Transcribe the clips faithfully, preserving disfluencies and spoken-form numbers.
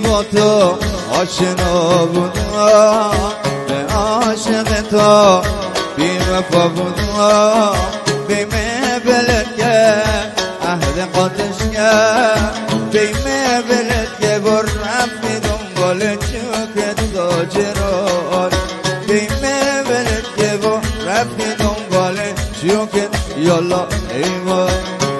با تو آشنا بودم، به عاشق تو بی وفا بودم، بیمه بلد که عهد قاتش کرد، بیمه بلد که بر رفتی دنبال چوکت تاجران، بیمه بلد که بر رفتی دنبال چوکت یالا ایوان.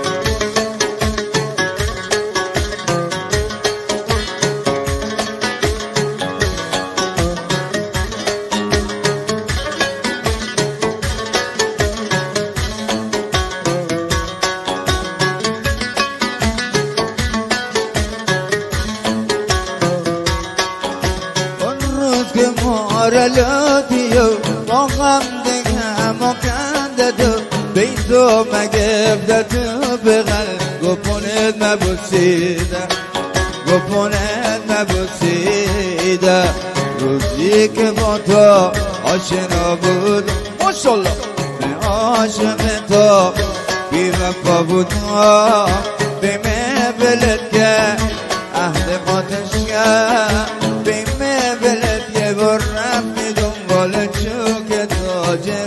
مارلاتی و با غم دیگه ما کنده تو بیتو مگفته تو بغل گپونت مبوسیده گپونت مبوسیده روزی که با تو آشنا بود ماشالله به عاشق تو بی وفا بودم بیمه بلد که عهد قاتش کرد بیمه بلد که بر رفتی دنبال چوک تاجر